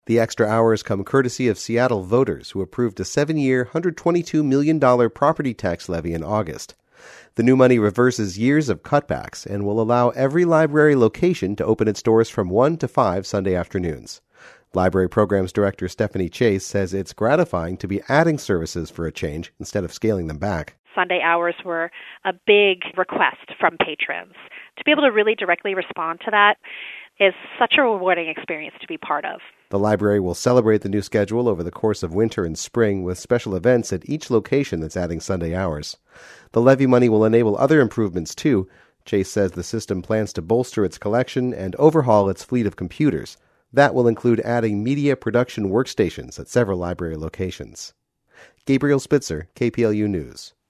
The extra hours come courtesy of Seattle voters who approved a 7-year, $122 million property tax levy in August. The new money reverses years of cutbacks and will allow every library location to open its doors from 1 to 5 Sunday afternoons. Library Programs Director Stephanie Chase says it's gratifying to be adding services for a change instead of scaling them back. Sunday hours were a big request from patrons. To be able to really directly respond to that is such a rewarding experience to be part of. The library will celebrate the new schedule over the course of winter and spring with special events at each location that's adding Sunday hours. The levy money will enable other improvements, too. Chase says the system plans to bolster its collection and overhaul its fleet of computers. That will include adding media production workstations at several library locations. Gabriel Spitzer, KPLU News.